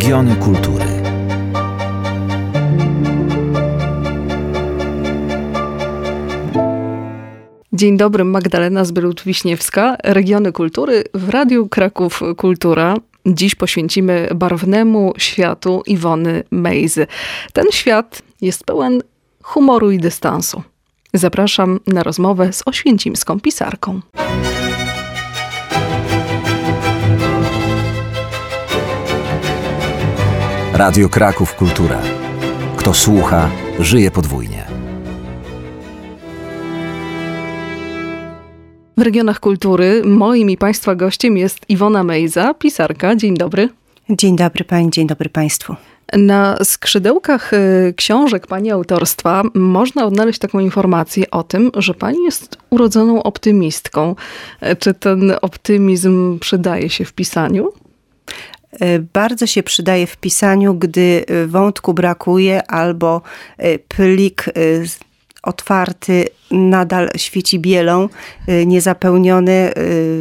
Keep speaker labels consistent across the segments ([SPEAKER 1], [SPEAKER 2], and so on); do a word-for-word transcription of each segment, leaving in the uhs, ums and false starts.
[SPEAKER 1] Regiony kultury.
[SPEAKER 2] Dzień dobry, Magdalena Zbylut-Wiśniewska, Regiony Kultury w Radiu Kraków Kultura. Dziś poświęcimy barwnemu światu Iwony Mejzy. Ten świat jest pełen humoru i dystansu. Zapraszam na rozmowę z oświęcimską pisarką.
[SPEAKER 1] Radio Kraków Kultura. Kto słucha, żyje podwójnie.
[SPEAKER 2] W Regionach Kultury moim i Państwa gościem jest Iwona Mejza, pisarka. Dzień dobry.
[SPEAKER 3] Dzień dobry Pani, dzień dobry Państwu.
[SPEAKER 2] Na skrzydełkach książek Pani autorstwa można odnaleźć taką informację o tym, że Pani jest urodzoną optymistką. Czy ten optymizm przydaje się w pisaniu?
[SPEAKER 3] Bardzo się przydaje w pisaniu, gdy wątku brakuje albo plik otwarty nadal świeci bielą, niezapełniony,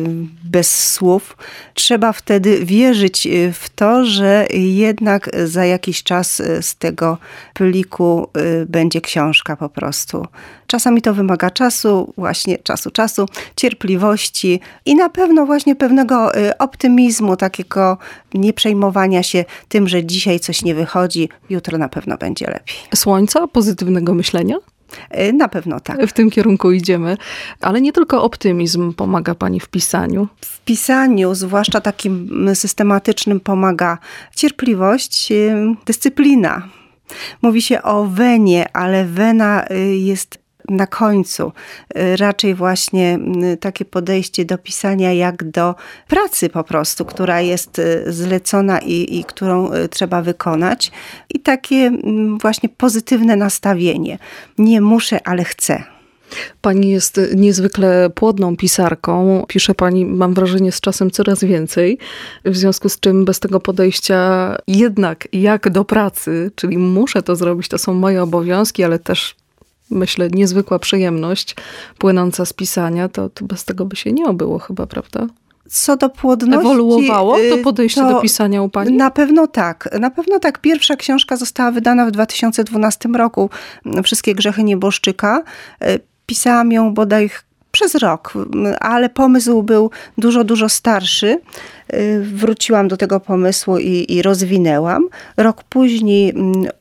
[SPEAKER 3] bez słów. Trzeba wtedy wierzyć w to, że jednak za jakiś czas z tego pliku będzie książka po prostu. Czasami to wymaga czasu, właśnie czasu, czasu, cierpliwości i na pewno właśnie pewnego optymizmu, takiego nieprzejmowania się tym, że dzisiaj coś nie wychodzi, jutro na pewno będzie lepiej.
[SPEAKER 2] Słońca, pozytywnego myślenia?
[SPEAKER 3] Na pewno tak.
[SPEAKER 2] W tym kierunku idziemy. Ale nie tylko optymizm pomaga Pani w pisaniu.
[SPEAKER 3] W pisaniu, zwłaszcza takim systematycznym, pomaga cierpliwość, dyscyplina. Mówi się o wenie, ale wena jest na końcu. Raczej właśnie takie podejście do pisania jak do pracy po prostu, która jest zlecona i, i którą trzeba wykonać. I takie właśnie pozytywne nastawienie. Nie muszę, ale chcę.
[SPEAKER 2] Pani jest niezwykle płodną pisarką. Pisze Pani, mam wrażenie, z czasem coraz więcej. W związku z czym bez tego podejścia jednak jak do pracy, czyli muszę to zrobić, to są moje obowiązki, ale też myślę, niezwykła przyjemność płynąca z pisania, to, to bez tego by się nie obyło chyba, prawda?
[SPEAKER 3] Co do płodności...
[SPEAKER 2] Ewoluowało to podejście
[SPEAKER 3] to
[SPEAKER 2] do pisania u Pani?
[SPEAKER 3] Na pewno tak. Na pewno tak. Pierwsza książka została wydana w dwa tysiące dwunastym roku. Wszystkie grzechy nieboszczyka. Pisałam ją bodaj przez rok, ale pomysł był dużo, dużo starszy. Wróciłam do tego pomysłu i, i rozwinęłam. Rok później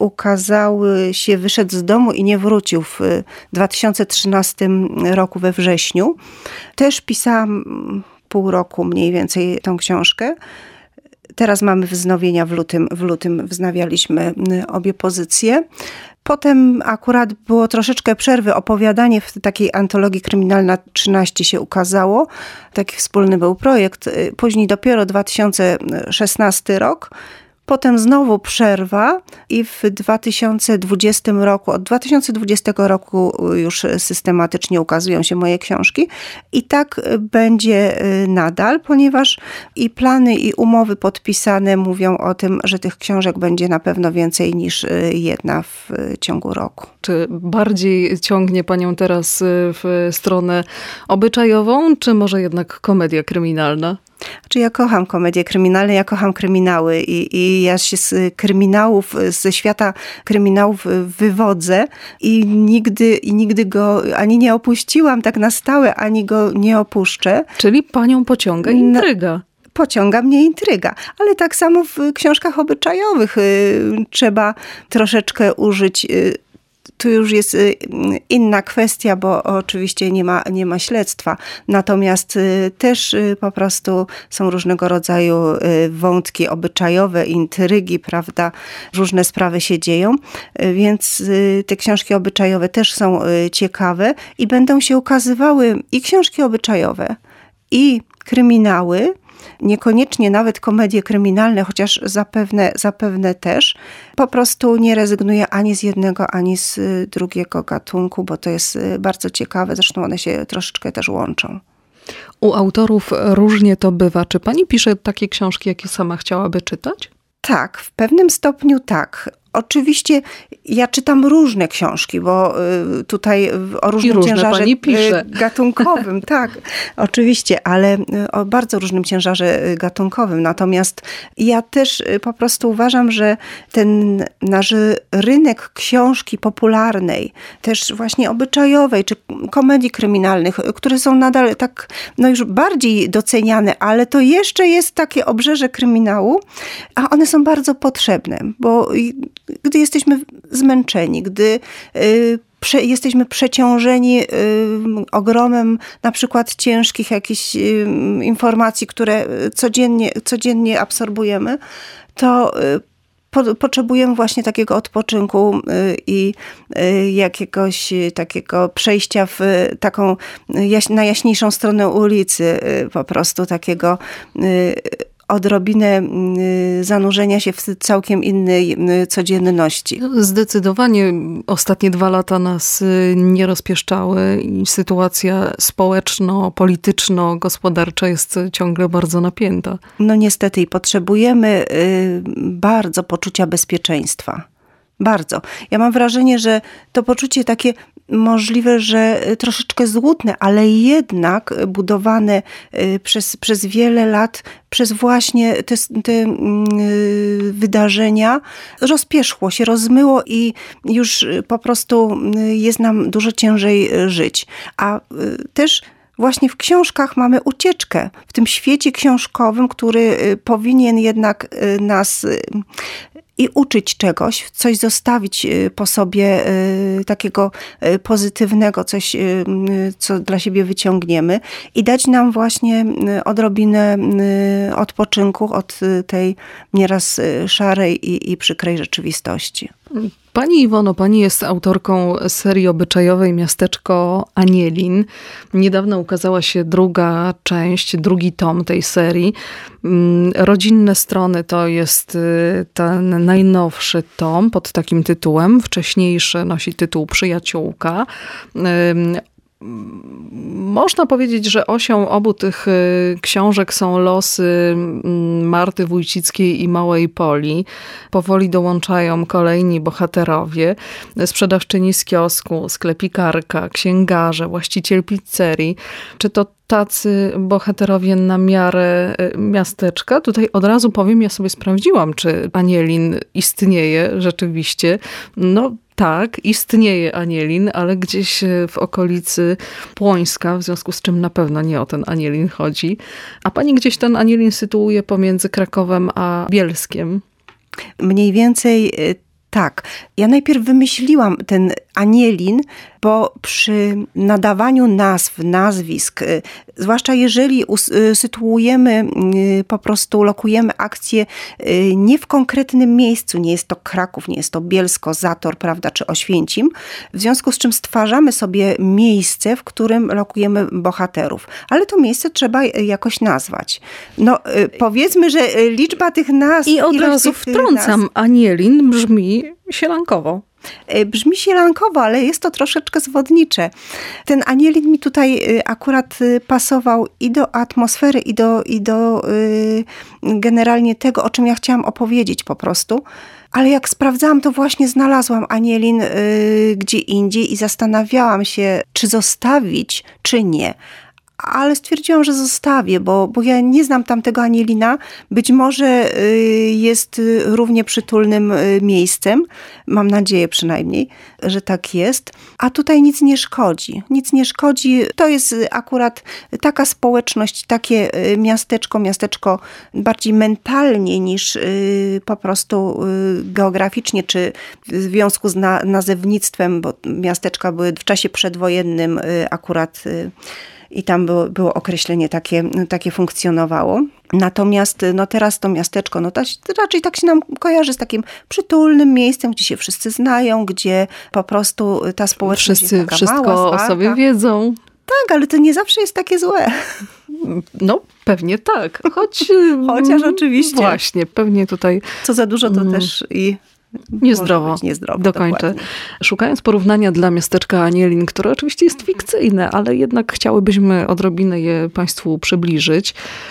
[SPEAKER 3] ukazały się Wyszedł z domu i nie wrócił w dwa tysiące trzynastym roku we wrześniu. Też pisałam pół roku mniej więcej tą książkę. Teraz mamy wznowienia w lutym. W lutym wznawialiśmy obie pozycje. Potem akurat było troszeczkę przerwy. Opowiadanie w takiej antologii Kryminalna trzynaście się ukazało. Taki wspólny był projekt. Później dopiero dwa tysiące szesnasty rok. Potem znowu przerwa i w dwa tysiące dwudziestym roku, od dwa tysiące dwudziestego roku już systematycznie ukazują się moje książki. I tak będzie nadal, ponieważ i plany, i umowy podpisane mówią o tym, że tych książek będzie na pewno więcej niż jedna w ciągu roku.
[SPEAKER 2] Czy bardziej ciągnie Panią teraz w stronę obyczajową, czy może jednak komedia kryminalna?
[SPEAKER 3] Znaczy ja kocham komedie kryminalne, ja kocham kryminały i, i ja się z kryminałów, ze świata kryminałów wywodzę i nigdy, i nigdy go ani nie opuściłam tak na stałe, ani go nie opuszczę.
[SPEAKER 2] Czyli Panią pociąga intryga.
[SPEAKER 3] Pociąga mnie intryga, ale tak samo w książkach obyczajowych y, trzeba troszeczkę użyć y, Tu już jest inna kwestia, bo oczywiście nie ma, nie ma śledztwa. Natomiast też po prostu są różnego rodzaju wątki obyczajowe, intrygi, prawda? Różne sprawy się dzieją, więc te książki obyczajowe też są ciekawe i będą się ukazywały i książki obyczajowe, i kryminały. Niekoniecznie nawet komedie kryminalne, chociaż zapewne, zapewne też. Po prostu nie rezygnuję ani z jednego, ani z drugiego gatunku, bo to jest bardzo ciekawe. Zresztą one się troszeczkę też łączą.
[SPEAKER 2] U autorów różnie to bywa. Czy Pani pisze takie książki, jakie sama chciałaby czytać?
[SPEAKER 3] Tak, w pewnym stopniu tak. Oczywiście ja czytam różne książki, bo tutaj o różnym
[SPEAKER 2] różne
[SPEAKER 3] ciężarze
[SPEAKER 2] pani pisze.
[SPEAKER 3] gatunkowym, tak, oczywiście, ale o bardzo różnym ciężarze gatunkowym. Natomiast ja też po prostu uważam, że ten nasz rynek książki popularnej, też właśnie obyczajowej, czy komedii kryminalnych, które są nadal tak, no już bardziej doceniane, ale to jeszcze jest takie obrzeże kryminału, a one są bardzo potrzebne, bo gdy jesteśmy zmęczeni, gdy y, Prze, jesteśmy przeciążeni y, ogromem na przykład ciężkich jakichś y, informacji, które codziennie, codziennie absorbujemy, to y, po, potrzebujemy właśnie takiego odpoczynku y, i y, jakiegoś y, takiego przejścia w y, taką jaś, na jaśniejszą stronę ulicy, y, po prostu takiego y, odrobinę zanurzenia się w całkiem innej codzienności.
[SPEAKER 2] Zdecydowanie ostatnie dwa lata nas nie rozpieszczały i sytuacja społeczno-polityczno-gospodarcza jest ciągle bardzo napięta.
[SPEAKER 3] No niestety i potrzebujemy bardzo poczucia bezpieczeństwa. Bardzo. Ja mam wrażenie, że to poczucie takie możliwe, że troszeczkę złudne, ale jednak budowane przez, przez wiele lat, przez właśnie te, te wydarzenia, rozpierzchło się, rozmyło i już po prostu jest nam dużo ciężej żyć. A też właśnie w książkach mamy ucieczkę. W tym świecie książkowym, który powinien jednak nas i uczyć czegoś, coś zostawić po sobie takiego pozytywnego, coś, co dla siebie wyciągniemy i dać nam właśnie odrobinę odpoczynku od tej nieraz szarej i, i przykrej rzeczywistości.
[SPEAKER 2] Pani Iwono, pani jest autorką serii obyczajowej Miasteczko Anielin. Niedawno ukazała się druga część, drugi tom tej serii. Rodzinne strony to jest ten najnowszy tom pod takim tytułem. Wcześniejszy nosi tytuł Przyjaciółka. Można powiedzieć, że osią obu tych książek są losy Marty Wójcickiej i Małej Poli. Powoli dołączają kolejni bohaterowie. Sprzedawczyni z kiosku, sklepikarka, księgarze, właściciel pizzerii. Czy to tacy bohaterowie na miarę miasteczka? Tutaj od razu powiem, ja sobie sprawdziłam, czy Anielin istnieje rzeczywiście. No tak, istnieje Anielin, ale gdzieś w okolicy Płońska, w związku z czym na pewno nie o ten Anielin chodzi. A pani gdzieś ten Anielin sytuuje pomiędzy Krakowem a Bielskiem?
[SPEAKER 3] Mniej więcej tak. Ja najpierw wymyśliłam ten Anielin, bo przy nadawaniu nazw, nazwisk, zwłaszcza jeżeli sytuujemy, po prostu lokujemy akcję nie w konkretnym miejscu, nie jest to Kraków, nie jest to Bielsko, Zator, prawda, czy Oświęcim, w związku z czym stwarzamy sobie miejsce, w którym lokujemy bohaterów. Ale to miejsce trzeba jakoś nazwać. No powiedzmy, że liczba tych nazw...
[SPEAKER 2] I od razu wtrącam, nazw... Anielin brzmi sielankowo.
[SPEAKER 3] Brzmi sielankowo, ale jest to troszeczkę zwodnicze. Ten Anielin mi tutaj akurat pasował i do atmosfery, i do, i do yy, generalnie tego, o czym ja chciałam opowiedzieć po prostu. Ale jak sprawdzałam, to właśnie znalazłam Anielin yy, gdzie indziej i zastanawiałam się, czy zostawić, czy nie. Ale stwierdziłam, że zostawię, bo, bo ja nie znam tamtego Anielina. Być może jest równie przytulnym miejscem. Mam nadzieję przynajmniej, że tak jest. A tutaj nic nie szkodzi. Nic nie szkodzi. To jest akurat taka społeczność, takie miasteczko, miasteczko bardziej mentalnie niż po prostu geograficznie, czy w związku z na, nazewnictwem, bo miasteczka były w czasie przedwojennym akurat... I tam było, było określenie takie, takie funkcjonowało. Natomiast no teraz to miasteczko, no to raczej tak się nam kojarzy z takim przytulnym miejscem, gdzie się wszyscy znają, gdzie po prostu ta społeczność
[SPEAKER 2] wszyscy
[SPEAKER 3] jest taka
[SPEAKER 2] wszystko
[SPEAKER 3] mała,
[SPEAKER 2] o sobie wiedzą.
[SPEAKER 3] Tak, ale to nie zawsze jest takie złe.
[SPEAKER 2] No, pewnie tak. Choć,
[SPEAKER 3] Chociaż oczywiście.
[SPEAKER 2] Właśnie, pewnie tutaj...
[SPEAKER 3] Co za dużo, to mm. też i
[SPEAKER 2] Niezdrowo.
[SPEAKER 3] Niezdrowo.
[SPEAKER 2] Dokończę.
[SPEAKER 3] Dokładnie.
[SPEAKER 2] Szukając porównania dla miasteczka Anielin, które oczywiście jest fikcyjne, ale jednak chciałybyśmy odrobinę je Państwu przybliżyć.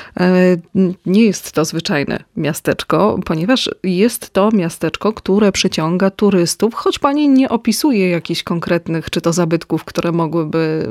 [SPEAKER 2] Nie jest to zwyczajne miasteczko, ponieważ jest to miasteczko, które przyciąga turystów, choć pani nie opisuje jakichś konkretnych, czy to zabytków, które mogłyby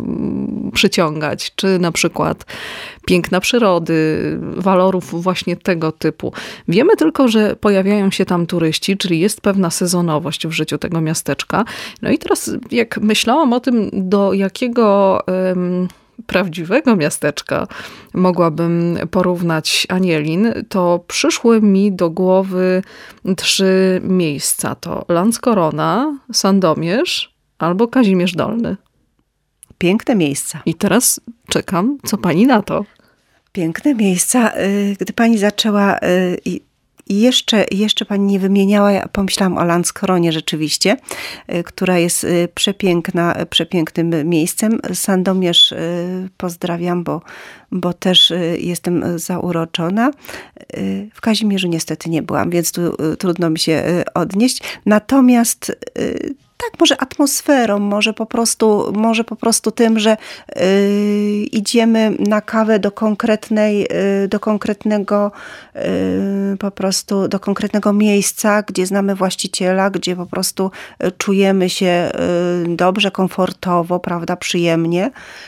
[SPEAKER 2] przyciągać, czy na przykład piękna przyrody, walorów właśnie tego typu. Wiemy tylko, że pojawiają się tam turyści, czyli jest pewna sezonowość w życiu tego miasteczka. No i teraz jak myślałam o tym, do jakiego um, prawdziwego miasteczka mogłabym porównać Anielin, to przyszły mi do głowy trzy miejsca. To Landskrona, Sandomierz albo Kazimierz Dolny.
[SPEAKER 3] Piękne miejsca.
[SPEAKER 2] I teraz czekam, co pani na to?
[SPEAKER 3] Piękne miejsca. Gdy pani zaczęła i jeszcze, jeszcze pani nie wymieniała, ja pomyślałam o Landskronie rzeczywiście, która jest przepiękna, przepięknym miejscem. Sandomierz pozdrawiam, bo, bo też jestem zauroczona. W Kazimierzu niestety nie byłam, więc tu trudno mi się odnieść. Natomiast tak, może atmosferą, może po prostu, może po prostu tym, że y, idziemy na kawę do konkretnej, y, do konkretnego y, po prostu do konkretnego miejsca, gdzie znamy właściciela, gdzie po prostu y, czujemy się y, dobrze, komfortowo, prawda, przyjemnie.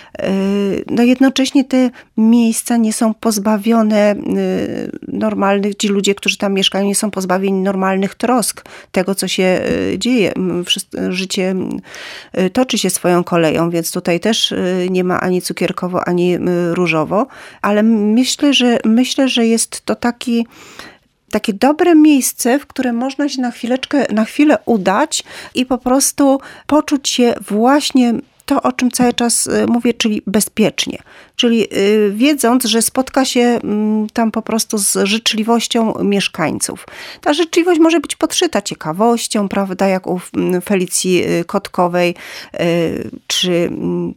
[SPEAKER 3] Y, no jednocześnie te miejsca nie są pozbawione y, normalnych, ci ludzie, którzy tam mieszkają, nie są pozbawieni normalnych trosk tego, co się y, dzieje. Wszyscy, życie toczy się swoją koleją, więc tutaj też nie ma ani cukierkowo, ani różowo, ale myślę, że myślę, że jest to taki takie dobre miejsce, w które można się na chwileczkę, na chwilę udać i po prostu poczuć się właśnie to, o czym cały czas mówię, czyli bezpiecznie. Czyli wiedząc, że spotka się tam po prostu z życzliwością mieszkańców. Ta życzliwość może być podszyta ciekawością, prawda, jak u Felicji Kotkowej, czy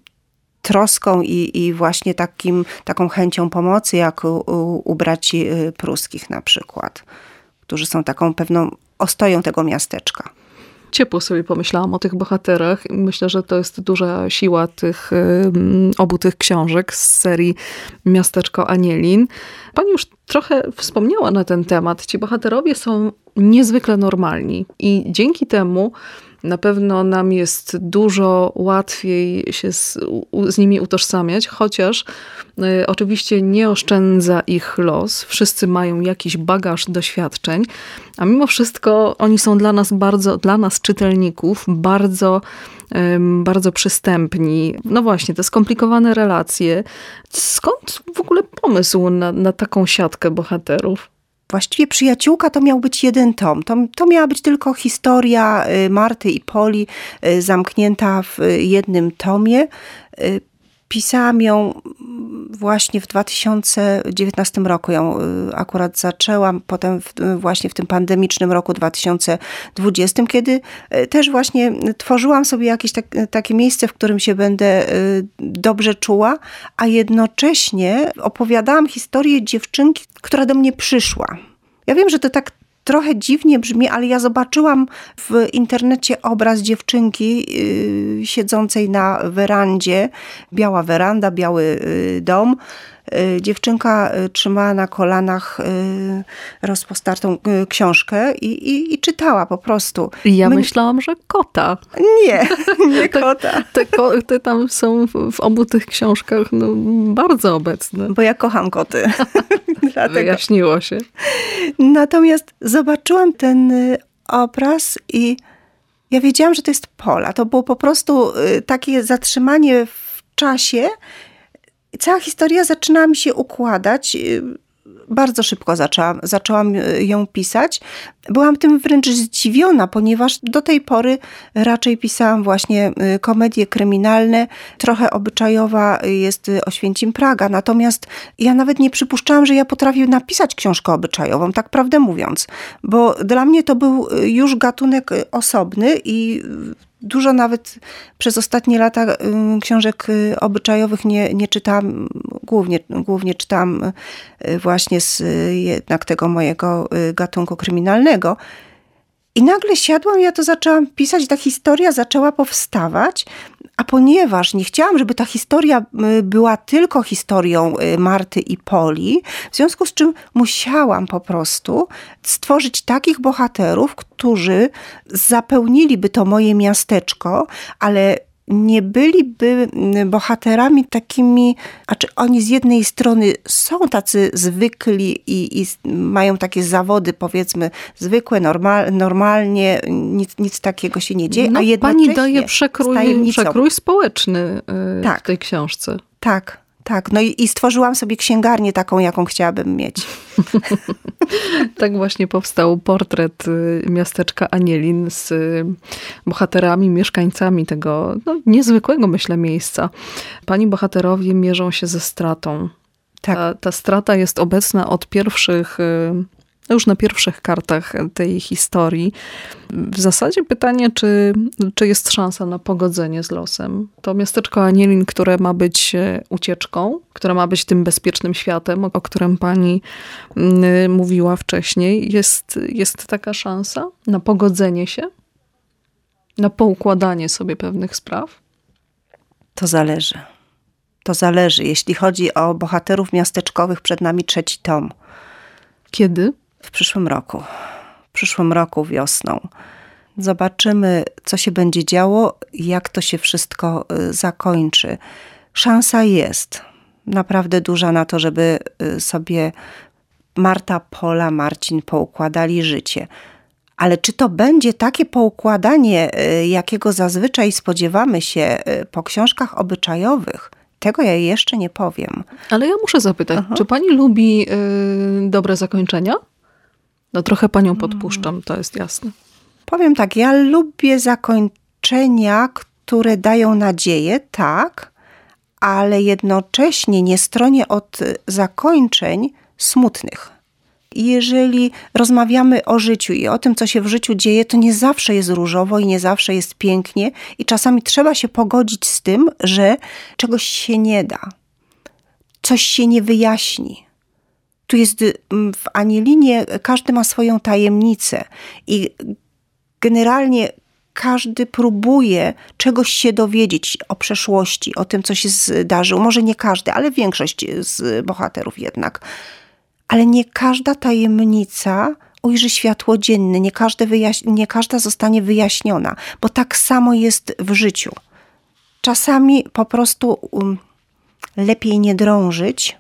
[SPEAKER 3] troską i, i właśnie takim, taką chęcią pomocy, jak u, u braci pruskich na przykład, którzy są taką pewną ostoją tego miasteczka.
[SPEAKER 2] Ciepło sobie pomyślałam o tych bohaterach. Myślę, że to jest duża siła tych, obu tych książek z serii Miasteczko Anielin. Pani już trochę wspomniała na ten temat. Ci bohaterowie są niezwykle normalni i dzięki temu na pewno nam jest dużo łatwiej się z, z nimi utożsamiać, chociaż y, oczywiście nie oszczędza ich los. Wszyscy mają jakiś bagaż doświadczeń, a mimo wszystko oni są dla nas bardzo, dla nas czytelników, bardzo, y, bardzo przystępni. No właśnie, te skomplikowane relacje. Skąd w ogóle pomysł na, na taką siatkę bohaterów?
[SPEAKER 3] Właściwie Przyjaciółka to miał być jeden tom. To, to miała być tylko historia Marty i Poli zamknięta w jednym tomie. Pisałam ją właśnie w dwa tysiące dziewiętnastym roku. Ją akurat zaczęłam, potem w, właśnie w tym pandemicznym roku dwa tysiące dwudziestym, kiedy też właśnie tworzyłam sobie jakieś tak, takie miejsce, w którym się będę dobrze czuła, a jednocześnie opowiadałam historię dziewczynki, która do mnie przyszła. Ja wiem, że to tak trochę dziwnie brzmi, ale ja zobaczyłam w internecie obraz dziewczynki yy, siedzącej na werandzie. Biała weranda, biały yy, dom. Yy, dziewczynka yy, trzymała na kolanach yy, rozpostartą yy, książkę i, i, i czytała po prostu.
[SPEAKER 2] Ja
[SPEAKER 3] My...
[SPEAKER 2] myślałam, że kota.
[SPEAKER 3] Nie, nie kota.
[SPEAKER 2] Te, te, te tam są w, w obu tych książkach no, bardzo obecne.
[SPEAKER 3] Bo ja kocham koty. Dlatego.
[SPEAKER 2] Wyjaśniło się.
[SPEAKER 3] Natomiast zobaczyłam ten obraz i ja wiedziałam, że to jest Pola. To było po prostu takie zatrzymanie w czasie. Cała historia zaczynała mi się układać. Bardzo szybko zaczęłam, zaczęłam ją pisać. Byłam tym wręcz zdziwiona, ponieważ do tej pory raczej pisałam właśnie komedie kryminalne. Trochę obyczajowa jest Oświęcim Praga. Natomiast ja nawet nie przypuszczałam, że ja potrafię napisać książkę obyczajową, tak prawdę mówiąc. Bo dla mnie to był już gatunek osobny i dużo nawet przez ostatnie lata książek obyczajowych nie, nie czytałam, głównie, głównie czytałam właśnie z jednak tego mojego gatunku kryminalnego. I nagle siadłam, ja to zaczęłam pisać, ta historia zaczęła powstawać, a ponieważ nie chciałam, żeby ta historia była tylko historią Marty i Poli, w związku z czym musiałam po prostu stworzyć takich bohaterów, którzy zapełniliby to moje miasteczko, ale nie byliby bohaterami takimi, znaczy oni z jednej strony są tacy zwykli i, i mają takie zawody, powiedzmy, zwykłe, normal, normalnie, nic, nic takiego się nie dzieje,
[SPEAKER 2] no,
[SPEAKER 3] a jednocześnie
[SPEAKER 2] pani daje przekrój, przekrój społeczny yy,
[SPEAKER 3] tak,
[SPEAKER 2] w tej książce.
[SPEAKER 3] Tak, tak. No i, i stworzyłam sobie księgarnię taką, jaką chciałabym mieć.
[SPEAKER 2] Tak właśnie powstał portret miasteczka Anielin z bohaterami, mieszkańcami tego no, niezwykłego, myślę, miejsca. Pani bohaterowie mierzą się ze stratą.
[SPEAKER 3] Tak.
[SPEAKER 2] Ta, ta strata jest obecna od pierwszych, już na pierwszych kartach tej historii. W zasadzie pytanie, czy, czy jest szansa na pogodzenie z losem. To miasteczko Anielin, które ma być ucieczką, które ma być tym bezpiecznym światem, o którym pani mówiła wcześniej. Jest, jest taka szansa na pogodzenie się? Na poukładanie sobie pewnych spraw?
[SPEAKER 3] To zależy. To zależy. Jeśli chodzi o bohaterów miasteczkowych, przed nami trzeci tom.
[SPEAKER 2] Kiedy?
[SPEAKER 3] W przyszłym roku. W przyszłym roku wiosną. Zobaczymy, co się będzie działo, jak to się wszystko zakończy. Szansa jest naprawdę duża na to, żeby sobie Marta, Pola, Marcin poukładali życie. Ale czy to będzie takie poukładanie, jakiego zazwyczaj spodziewamy się po książkach obyczajowych? Tego ja jeszcze nie powiem.
[SPEAKER 2] Ale ja muszę zapytać, Aha. czy pani lubi y, dobre zakończenia? No trochę panią podpuszczam, to jest jasne.
[SPEAKER 3] Powiem tak, ja lubię zakończenia, które dają nadzieję, tak, ale jednocześnie nie stronię od zakończeń smutnych. Jeżeli rozmawiamy o życiu i o tym, co się w życiu dzieje, to nie zawsze jest różowo i nie zawsze jest pięknie i czasami trzeba się pogodzić z tym, że czegoś się nie da. Coś się nie wyjaśni. Tu jest w Anielinie, każdy ma swoją tajemnicę i generalnie każdy próbuje czegoś się dowiedzieć o przeszłości, o tym, co się zdarzyło. Może nie każdy, ale większość z bohaterów jednak. Ale nie każda tajemnica ujrzy światło dzienne, nie, każde wyjaś- nie każda zostanie wyjaśniona, bo tak samo jest w życiu. Czasami po prostu um, lepiej nie drążyć,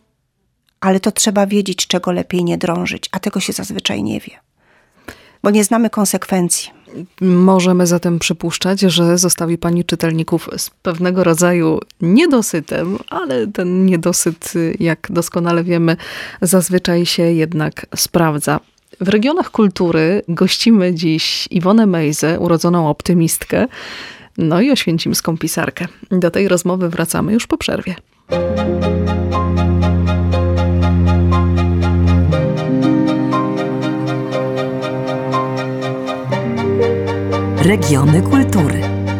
[SPEAKER 3] ale to trzeba wiedzieć, czego lepiej nie drążyć, a tego się zazwyczaj nie wie, bo nie znamy konsekwencji.
[SPEAKER 2] Możemy zatem przypuszczać, że zostawi pani czytelników z pewnego rodzaju niedosytem, ale ten niedosyt, jak doskonale wiemy, zazwyczaj się jednak sprawdza. W regionach kultury gościmy dziś Iwonę Mejzę, urodzoną optymistkę, no i oświęcimską pisarkę. Do tej rozmowy wracamy już po przerwie.
[SPEAKER 1] Regiony kultury.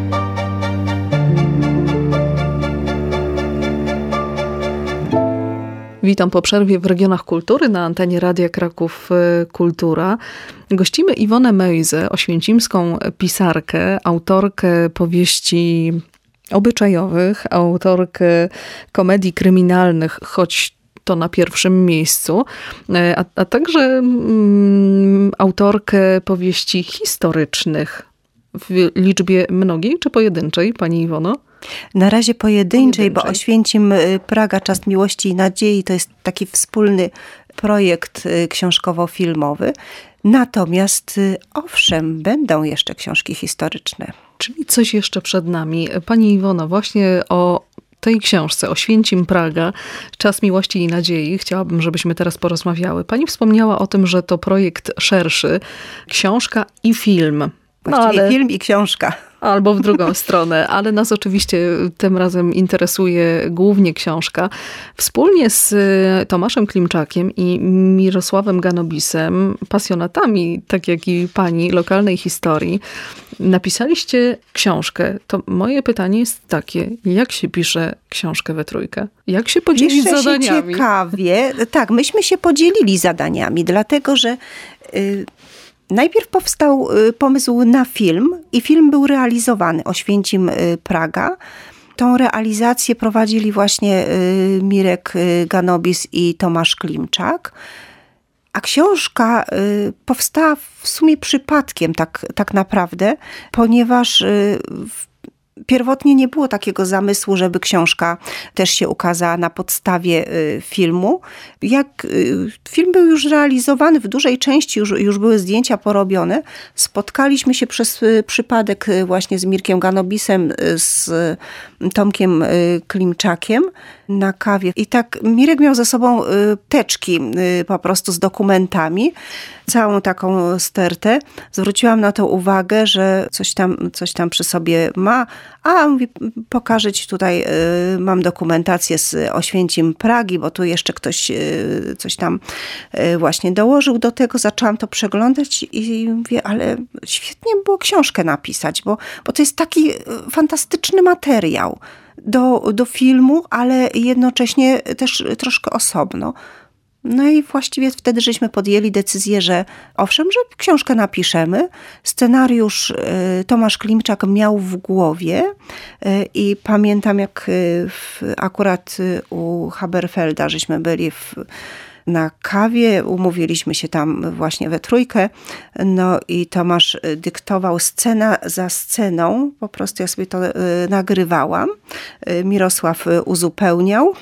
[SPEAKER 2] Witam po przerwie w Regionach Kultury na antenie Radia Kraków Kultura. Gościmy Iwonę Mejzę, oświęcimską pisarkę, autorkę powieści obyczajowych, autorkę komedii kryminalnych, choć to na pierwszym miejscu, a, a także mm, autorkę powieści historycznych w liczbie mnogiej czy pojedynczej, pani Iwono?
[SPEAKER 3] Na razie pojedynczej,
[SPEAKER 2] pojedynczej.
[SPEAKER 3] Bo Oświęcim Praga, Czas Miłości i Nadziei to jest taki wspólny projekt książkowo-filmowy. Natomiast owszem, będą jeszcze książki historyczne.
[SPEAKER 2] Czyli coś jeszcze przed nami. Pani Iwono, właśnie o tej książce Oświęcim Praga, Czas Miłości i Nadziei chciałabym, żebyśmy teraz porozmawiały. Pani wspomniała o tym, że to projekt szerszy, książka i film.
[SPEAKER 3] Właściwie
[SPEAKER 2] no, ale...
[SPEAKER 3] film i książka.
[SPEAKER 2] Albo w drugą stronę, ale nas oczywiście tym razem interesuje głównie książka. Wspólnie z Tomaszem Klimczakiem i Mirosławem Ganobisem, pasjonatami, tak jak i pani, lokalnej historii, napisaliście książkę. To moje pytanie jest takie, jak się pisze książkę we trójkę? Jak się podzielić
[SPEAKER 3] Pisze
[SPEAKER 2] zadaniami?
[SPEAKER 3] Się ciekawie. Tak, myśmy się podzielili zadaniami, dlatego że... Yy, Najpierw powstał pomysł na film i film był realizowany, Oświęcim Praga. Tą realizację prowadzili właśnie Mirek Ganobis i Tomasz Klimczak. A książka powstała w sumie przypadkiem tak, tak naprawdę, ponieważ w pierwotnie nie było takiego zamysłu, żeby książka też się ukazała na podstawie filmu. Jak film był już realizowany w dużej części, już, już były zdjęcia porobione, spotkaliśmy się przez przypadek właśnie z Mirkiem Ganobisem, z Tomkiem Klimczakiem na kawie. I tak Mirek miał ze sobą teczki po prostu z dokumentami, całą taką stertę. Zwróciłam na to uwagę, że coś tam, coś tam przy sobie ma, a mówi, pokażę ci tutaj, y, mam dokumentację z Oświęcim Pragi, bo tu jeszcze ktoś y, coś tam y, właśnie dołożył do tego. Zaczęłam to przeglądać i mówię, ale świetnie było książkę napisać, bo, bo to jest taki fantastyczny materiał do, do filmu, ale jednocześnie też troszkę osobno. No i właściwie wtedy żeśmy podjęli decyzję, że owszem, że książkę napiszemy. Scenariusz Tomasz Klimczak miał w głowie i pamiętam, jak w, akurat u Haberfelda żeśmy byli w, na kawie, umówiliśmy się tam właśnie we trójkę, no i Tomasz dyktował scena za sceną, po prostu ja sobie to nagrywałam. Mirosław uzupełniał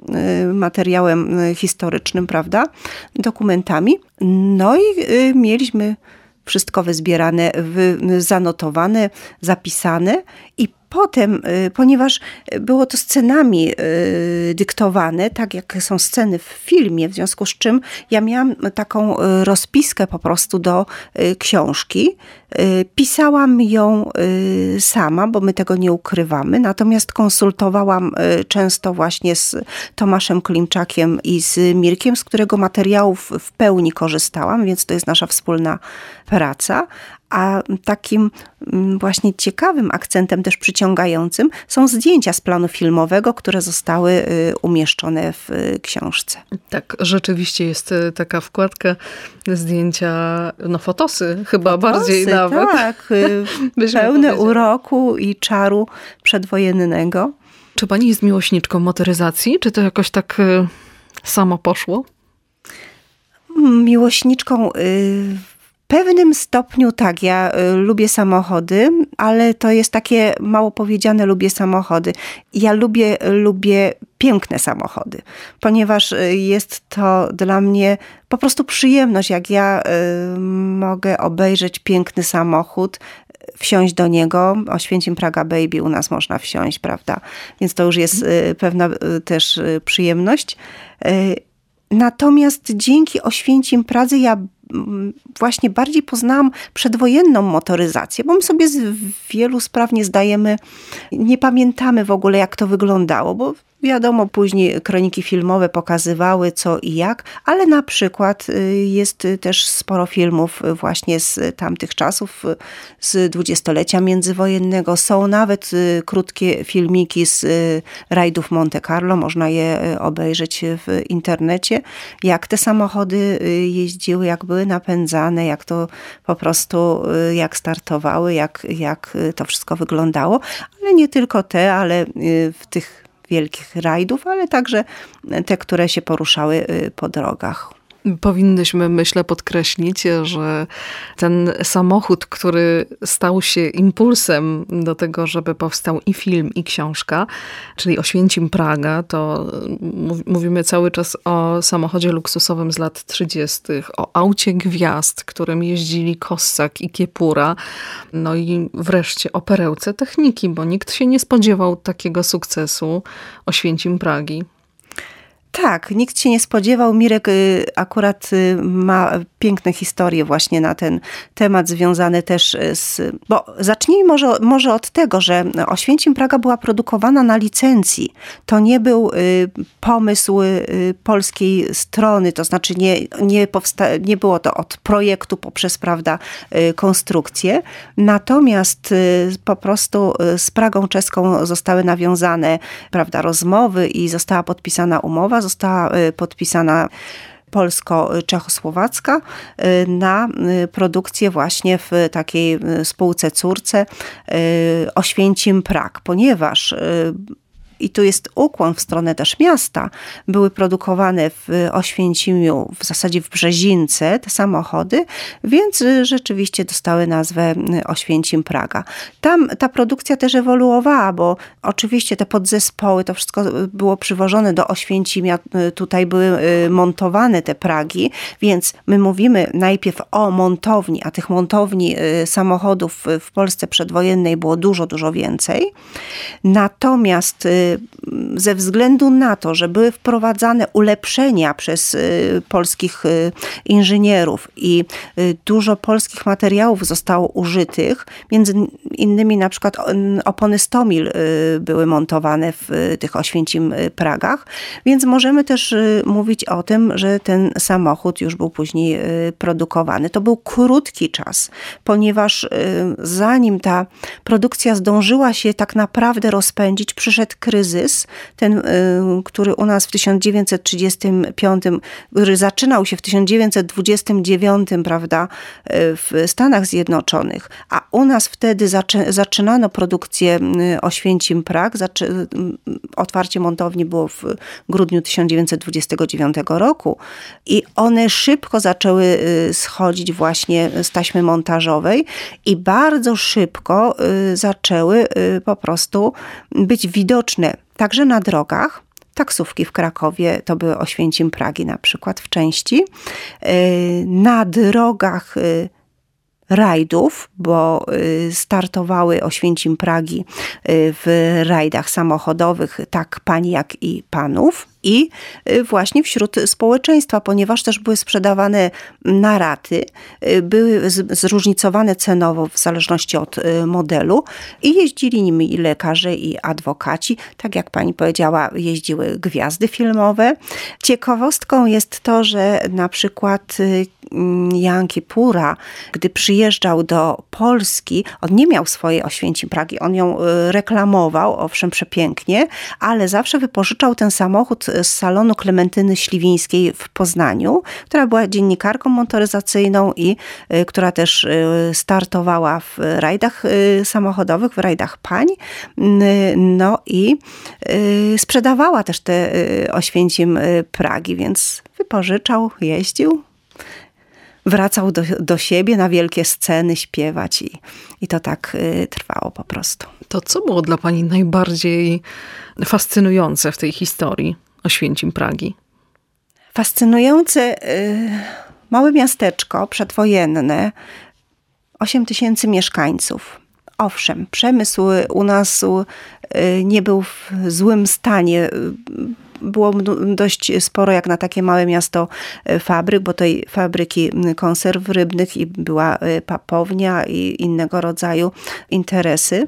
[SPEAKER 3] materiałem historycznym, prawda, dokumentami. No i mieliśmy wszystko wyzbierane, zanotowane, zapisane i potem, ponieważ było to scenami dyktowane, tak jak są sceny w filmie, w związku z czym ja miałam taką rozpiskę po prostu do książki. Pisałam ją sama, bo my tego nie ukrywamy, natomiast konsultowałam często właśnie z Tomaszem Klimczakiem i z Mirkiem, z którego materiałów w pełni korzystałam, więc to jest nasza wspólna praca. A takim właśnie ciekawym akcentem, też przyciągającym, są zdjęcia z planu filmowego, które zostały umieszczone w książce.
[SPEAKER 2] Tak, rzeczywiście jest taka wkładka, zdjęcia, no fotosy chyba fotosy, bardziej nawet.
[SPEAKER 3] Tak, pełne uroku i czaru przedwojennego.
[SPEAKER 2] Czy pani jest miłośniczką motoryzacji? Czy to jakoś tak samo poszło?
[SPEAKER 3] Miłośniczką... Y- W pewnym stopniu tak, ja y, lubię samochody, ale to jest takie mało powiedziane, lubię samochody. Ja lubię, lubię piękne samochody, ponieważ y, jest to dla mnie po prostu przyjemność, jak ja y, mogę obejrzeć piękny samochód, wsiąść do niego. Oświęcim Praga Baby u nas można wsiąść, prawda? Więc to już jest y, pewna y, też y, przyjemność. Y, natomiast dzięki Oświęcim Pradze ja właśnie bardziej poznałam przedwojenną motoryzację, bo my sobie z wielu spraw nie zdajemy, nie pamiętamy w ogóle, jak to wyglądało, bo wiadomo, później kroniki filmowe pokazywały co i jak, ale na przykład jest też sporo filmów właśnie z tamtych czasów, z dwudziestolecia międzywojennego. Są nawet krótkie filmiki z rajdów Monte Carlo, można je obejrzeć w internecie, jak te samochody jeździły, jak były napędzane, jak to po prostu, jak startowały, jak, jak to wszystko wyglądało. Ale nie tylko te, ale w tych wielkich rajdów, ale także te, które się poruszały po drogach.
[SPEAKER 2] Powinnyśmy, myślę, podkreślić, że ten samochód, który stał się impulsem do tego, żeby powstał i film, i książka, czyli Oświęcim Praga, to mówimy cały czas o samochodzie luksusowym z lat trzydziestych, o aucie gwiazd, którym jeździli Kossak i Kiepura, no i wreszcie o perełce techniki, bo nikt się nie spodziewał takiego sukcesu Oświęcim Pragi.
[SPEAKER 3] Tak, nikt się nie spodziewał. Mirek akurat ma piękne historie właśnie na ten temat, związane też z... Bo zacznijmy może, może od tego, że Oświęcim Praga była produkowana na licencji. To nie był pomysł polskiej strony, to znaczy nie, nie, powsta- nie było to od projektu poprzez, prawda, konstrukcję. Natomiast po prostu z Pragą czeską zostały nawiązane, prawda, rozmowy i została podpisana umowa. Została podpisana polsko-czechosłowacka na produkcję właśnie w takiej spółce córce Oświęcim Prag, ponieważ i tu jest ukłon w stronę też miasta, były produkowane w Oświęcimiu, w zasadzie w Brzezince te samochody, więc rzeczywiście dostały nazwę Oświęcim Praga. Tam ta produkcja też ewoluowała, bo oczywiście te podzespoły, to wszystko było przywożone do Oświęcimia, tutaj były montowane te pragi, więc my mówimy najpierw o montowni, a tych montowni samochodów w Polsce przedwojennej było dużo, dużo więcej. Natomiast ze względu na to, że były wprowadzane ulepszenia przez polskich inżynierów i dużo polskich materiałów zostało użytych, między innymi na przykład opony Stomil były montowane w tych Oświęcim Pragach, więc możemy też mówić o tym, że ten samochód już był później produkowany. To był krótki czas, ponieważ zanim ta produkcja zdążyła się tak naprawdę rozpędzić, przyszedł kryzys, ten, który u nas w tysiąc dziewięćset trzydziestym piątym, który zaczynał się w tysiąc dziewięćset dwudziestym dziewiątym, prawda, w Stanach Zjednoczonych, a u nas wtedy zaczę, zaczynano produkcję Oświęcim Prag. Zaczy, otwarcie montowni było w grudniu tysiąc dziewięćset dwudziestego dziewiątego roku i one szybko zaczęły schodzić właśnie z taśmy montażowej i bardzo szybko zaczęły po prostu być widoczne także na drogach. Taksówki w Krakowie to były Oświęcim Pragi na przykład w części. Na drogach rajdów, bo startowały Oświęcim Pragi w rajdach samochodowych, tak pań jak i panów. I właśnie wśród społeczeństwa, ponieważ też były sprzedawane na raty, były zróżnicowane cenowo w zależności od modelu i jeździli nimi i lekarze, i adwokaci. Tak jak pani powiedziała, jeździły gwiazdy filmowe. Ciekawostką jest to, że na przykład Jan Kipura, gdy przyjeżdżał do Polski, on nie miał swojej Oświęcim Pragi. On ją reklamował, owszem, przepięknie, ale zawsze wypożyczał ten samochód z salonu Klementyny Śliwińskiej w Poznaniu, która była dziennikarką motoryzacyjną i y, która też y, startowała w rajdach y, samochodowych, w rajdach pań. Y, no i y, sprzedawała też te y, Oświęcim y, Pragi, więc wypożyczał, jeździł. Wracał do, do siebie na wielkie sceny śpiewać i, i to tak y, trwało po prostu.
[SPEAKER 2] To co było dla pani najbardziej fascynujące w tej historii Oświęcim Pragi?
[SPEAKER 3] Fascynujące y, małe miasteczko przedwojenne, osiem tysięcy mieszkańców. Owszem, przemysł u nas y, nie był w złym stanie. Było dość sporo jak na takie małe miasto fabryk, bo tej fabryki konserw rybnych i była papownia i innego rodzaju interesy.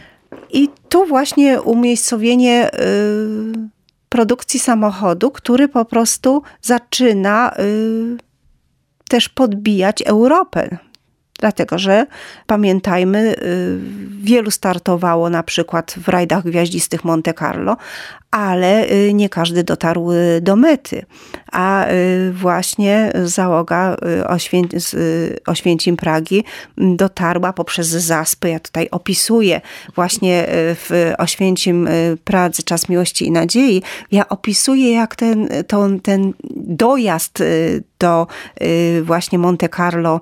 [SPEAKER 3] I tu właśnie umiejscowienie y, produkcji samochodu, który po prostu zaczyna y, też podbijać Europę. Dlatego, że pamiętajmy, y, wielu startowało na przykład w rajdach gwiaździstych Monte Carlo, ale nie każdy dotarł do mety. A właśnie załoga Oświę- Oświęcim Pragi dotarła poprzez zaspy. Ja tutaj opisuję właśnie w Oświęcim Pradze Czas Miłości i Nadziei. Ja opisuję, jak ten, to, ten dojazd do właśnie Monte Carlo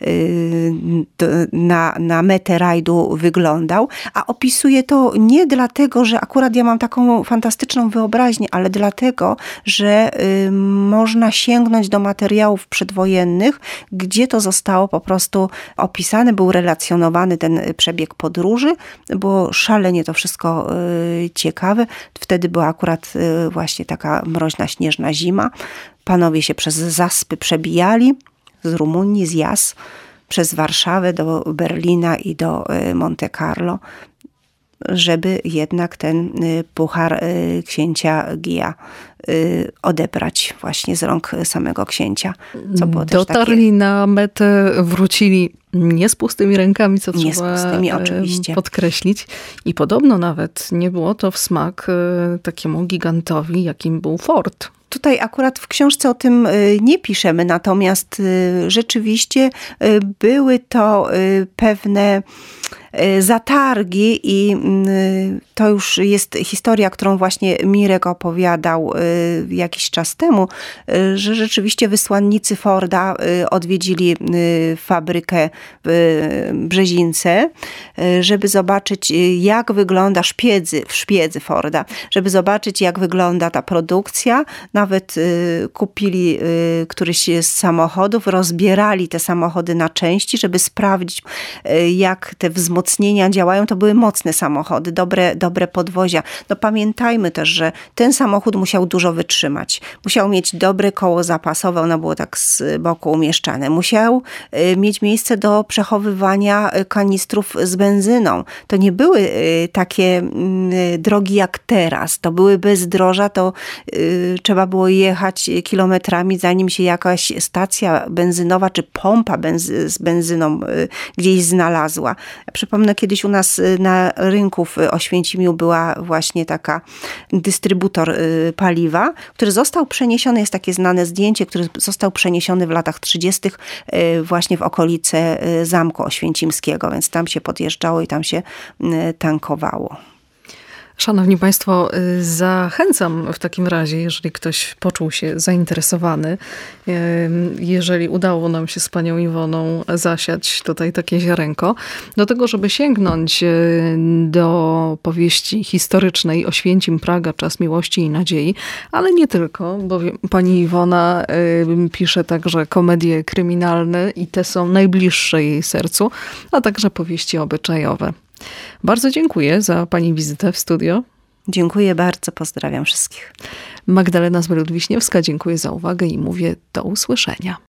[SPEAKER 3] na, na metę rajdu wyglądał. A opisuję to nie dlatego, że akurat ja mam taką fantastyczną wyobraźnię, ale dlatego, że y, można sięgnąć do materiałów przedwojennych, gdzie to zostało po prostu opisane, był relacjonowany ten przebieg podróży. Było szalenie to wszystko y, ciekawe. Wtedy była akurat y, właśnie taka mroźna, śnieżna zima. Panowie się przez zaspy przebijali z Rumunii, z Jas, przez Warszawę do Berlina i do y, Monte Carlo, żeby jednak ten puchar księcia Gija odebrać właśnie z rąk samego księcia. Co było też
[SPEAKER 2] Dotarli takie... na metę, wrócili nie z pustymi rękami, co
[SPEAKER 3] nie
[SPEAKER 2] trzeba
[SPEAKER 3] z pustymi, oczywiście.
[SPEAKER 2] podkreślić. I podobno nawet nie było to w smak takiemu gigantowi, jakim był Ford.
[SPEAKER 3] tutaj akurat w książce o tym nie piszemy, natomiast rzeczywiście były to pewne zatargi i to już jest historia, którą właśnie Mirek opowiadał jakiś czas temu, że rzeczywiście wysłannicy Forda odwiedzili fabrykę w Brzezince, żeby zobaczyć, jak wygląda szpiedzy, w szpiedzy Forda, żeby zobaczyć, jak wygląda ta produkcja. Nawet kupili któryś z samochodów, rozbierali te samochody na części, żeby sprawdzić, jak te wzmocnienia działają. To były mocne samochody, dobre, dobre podwozia. No pamiętajmy też, że ten samochód musiał dużo wytrzymać. Musiał mieć dobre koło zapasowe, ono było tak z boku umieszczane. Musiał mieć miejsce do przechowywania kanistrów z benzyną. To nie były takie drogi jak teraz. To były bezdroża, to trzeba było jechać kilometrami, zanim się jakaś stacja benzynowa czy pompa benzy- z benzyną gdzieś znalazła. Ja przypomnę, kiedyś u nas na rynku w Oświęcimiu była właśnie taka dystrybutor paliwa, który został przeniesiony, jest takie znane zdjęcie, który został przeniesiony w latach trzydziestych właśnie w okolice Zamku Oświęcimskiego, więc tam się podjeżdżało i tam się tankowało.
[SPEAKER 2] Szanowni Państwo, zachęcam w takim razie, jeżeli ktoś poczuł się zainteresowany, jeżeli udało nam się z panią Iwoną zasiać tutaj takie ziarenko, do tego, żeby sięgnąć do powieści historycznej Oświęcim, Praga, Czas miłości i nadziei, ale nie tylko, bo pani Iwona pisze także komedie kryminalne i te są najbliższe jej sercu, a także powieści obyczajowe. Bardzo dziękuję za pani wizytę w studio.
[SPEAKER 3] Dziękuję bardzo, pozdrawiam wszystkich.
[SPEAKER 2] Magdalena Zbylud-Wiśniewska, dziękuję za uwagę i mówię do usłyszenia.